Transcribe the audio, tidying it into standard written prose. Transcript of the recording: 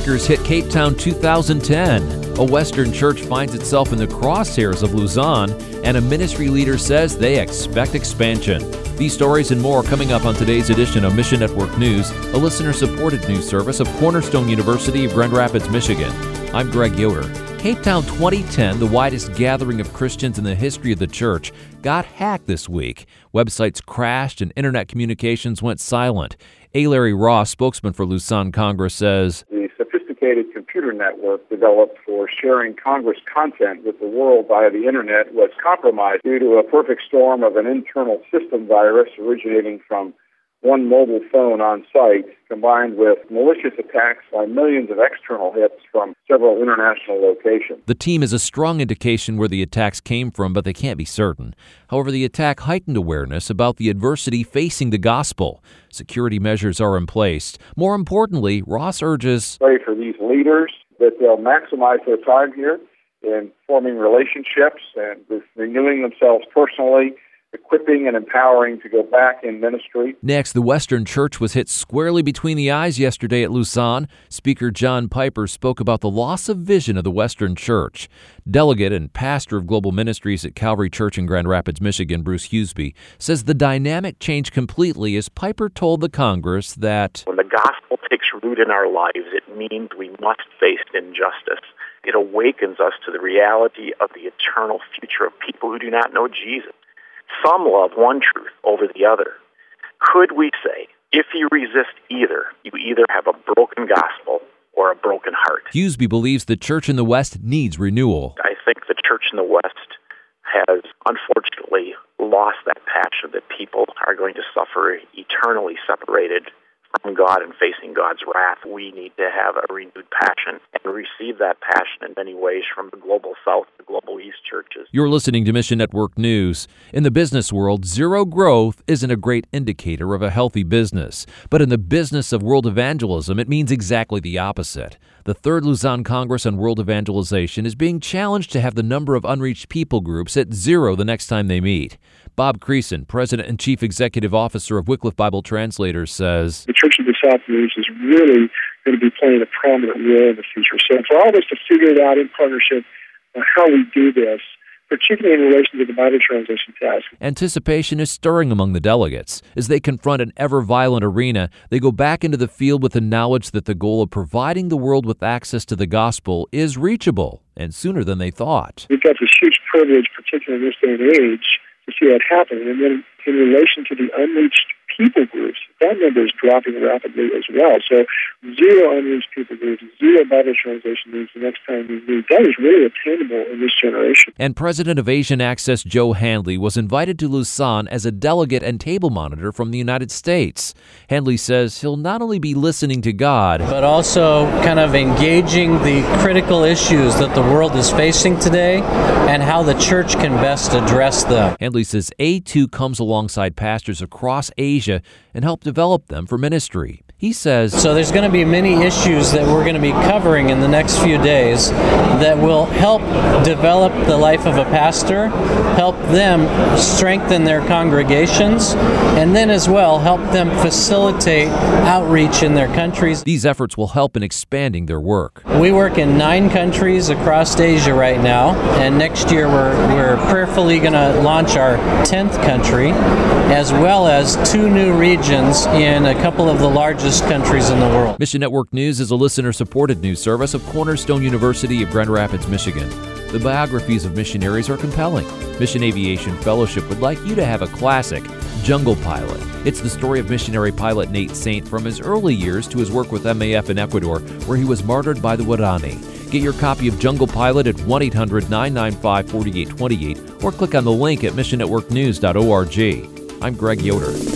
attackers hit Cape Town 2010. A Western church finds itself in the crosshairs of Luzon, and a ministry leader says they expect expansion. These stories and more coming up on today's edition of Mission Network News, a listener-supported news service of Cornerstone University of Grand Rapids, Michigan. I'm Greg Yoder. Cape Town 2010, the widest gathering of Christians in the history of the church, got hacked this week. Websites crashed and internet communications went silent. A. Larry Ross, spokesman for Luzon Congress, says, "The sophisticated computer network developed for sharing Congress content with the world via the internet was compromised due to a perfect storm of an internal system virus originating from one mobile phone on site, combined with malicious attacks by millions of external hits from several international locations." The team is a strong indication where the attacks came from, but they can't be certain. However, the attack heightened awareness about the adversity facing the gospel. Security measures are in place. More importantly, Ross urges, "Pray for these leaders that they'll maximize their time here in forming relationships and with renewing themselves personally, equipping and empowering to go back in ministry." Next, the Western Church was hit squarely between the eyes yesterday at Luzon. Speaker John Piper spoke about the loss of vision of the Western Church. Delegate and pastor of global ministries at Calvary Church in Grand Rapids, Michigan, Bruce Hughesby, says the dynamic changed completely as Piper told the Congress that when the gospel takes root in our lives, it means we must face injustice. It awakens us to the reality of the eternal future of people who do not know Jesus. Some love one truth over the other. Could we say, if you resist either, you either have a broken gospel or a broken heart? Hughesby believes the church in the West needs renewal. I think the church in the West has unfortunately lost that passion that people are going to suffer eternally separated from God and facing God's wrath. We need to have a renewed passion and receive that passion in many ways from the global South, the global East churches. You're listening to Mission Network News. In the business world, zero growth isn't a great indicator of a healthy business. But in the business of world evangelism, it means exactly the opposite. The Third Luzon Congress on World Evangelization is being challenged to have the number of unreached people groups at zero the next time they meet. Bob Creason, President and Chief Executive Officer of Wycliffe Bible Translators, says, "The Church of the South News is really going to be playing a prominent role in the future. So for all of us to figure it out in partnership on how we do this, particularly in relation to the Bible translation task." Anticipation is stirring among the delegates. As they confront an ever-violent arena, they go back into the field with the knowledge that the goal of providing the world with access to the gospel is reachable, and sooner than they thought. We've got this huge privilege, particularly in this day and age, to see that happen. And then in relation to the unreached people groups, that number is dropping rapidly as well. So zero unreached people groups, zero Bible translation needs the next time we meet. That is really attainable in this generation. And President of Asian Access Joe Handley was invited to Luzon as a delegate and table monitor from the United States. Handley says he'll not only be listening to God, but also kind of engaging the critical issues that the world is facing today and how the church can best address them. Handley says A2 comes alongside pastors across Asia and help develop them for ministry. He says, so there's going to be many issues that we're going to be covering in the next few days that will help develop the life of a pastor, help them strengthen their congregations, and then as well help them facilitate outreach in their countries. These efforts will help in expanding their work. We work in 9 countries across Asia right now, and next year we're prayerfully going to launch our 10th country, as well as 2 new regions in a couple of the largest countries in the world. Mission Network News is a listener-supported news service of Cornerstone University of Grand Rapids, Michigan. The biographies of missionaries are compelling. Mission Aviation Fellowship would like you to have a classic, Jungle Pilot. It's the story of missionary pilot Nate Saint from his early years to his work with MAF in Ecuador, where he was martyred by the Guarani. Get your copy of Jungle Pilot at 1-800-995-4828 or click on the link at missionnetworknews.org. I'm Greg Yoder.